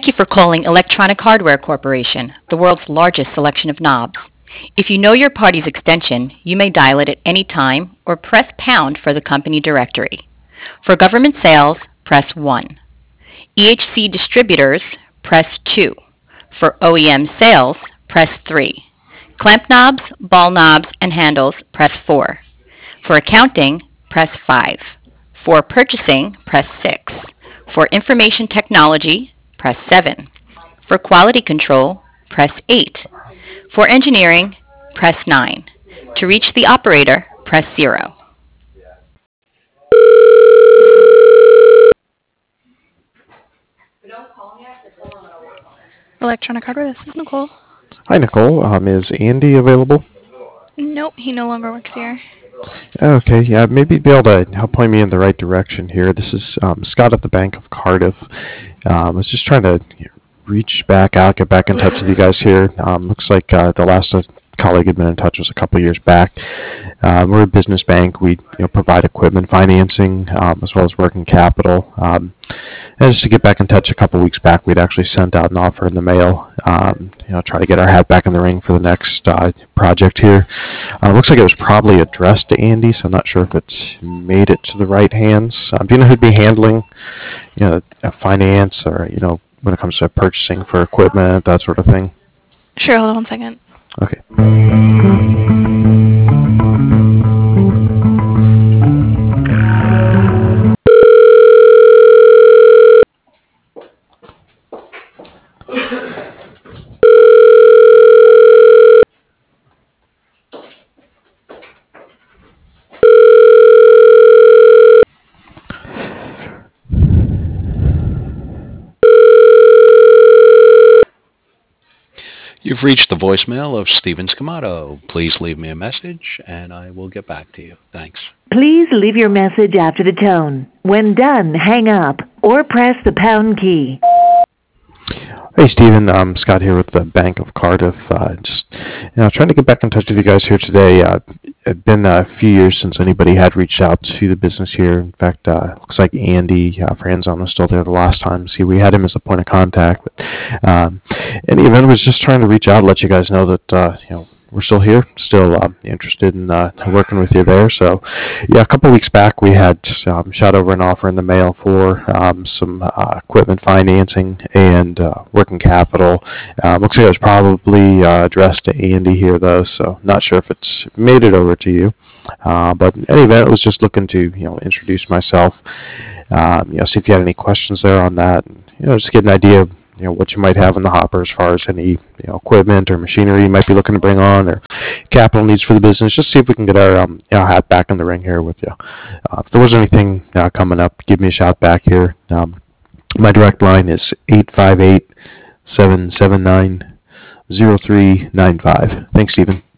Thank you for calling Electronic Hardware Corporation, the world's largest selection of knobs. If you know your party's extension, you may dial it at any time or press pound for the company directory. For government sales, press 1. EHC distributors, press 2. For OEM sales, press 3. Clamp knobs, ball knobs, and handles, press 4. For accounting, press 5. For purchasing, press 6. For information technology, press 7. For quality control, press 8. For engineering, press 9. To reach the operator, press 0. Electronic Hardware, this is Nicole. Hi, Nicole. Is Andy available? Nope, he no longer works here. Okay, yeah, maybe be able to help point me in the right direction here. This is Scott at the Bank of Cardiff. I was just trying to reach back out, get back in touch with you guys here. Looks like the last colleague had been in touch was a couple years back. We're a business bank. We provide equipment financing as well as working capital. And just to get back in touch, a couple weeks back, we'd actually sent out an offer in the mail. Try to get our hat back in the ring for the next project here. Looks like it was probably addressed to Andy, so I'm not sure if it's made it to the right hands. Do you know who'd be handling, finance or when it comes to purchasing for equipment, that sort of thing? Sure, hold on 1 second. Okay. You've reached the voicemail of Steven Scamato. Please leave me a message, and I will get back to you. Thanks. Please leave your message after the tone. When done, hang up or press the pound key. Hey, Stephen. Scott here with the Bank of Cardiff. Just trying to get back in touch with you guys here today. It's been a few years since anybody had reached out to the business here. In fact, looks like Andy Franzon was still there the last time. See, we had him as a point of contact. But in the event, was just trying to reach out, let you guys know that we're still here, still interested in working with you there. So, yeah, a couple weeks back we had shot over an offer in the mail for some equipment financing and working capital. Looks like it was probably addressed to Andy here, though, so not sure if it's made it over to you. But in any event, I was just looking to introduce myself, see if you had any questions there on that, and, just get an idea of what you might have in the hopper as far as any equipment or machinery you might be looking to bring on, or capital needs for the business. Just see if we can get our hat back in the ring here with you. If there was anything coming up, give me a shout back here. My direct line is 858-779-0395. Thanks, Stephen.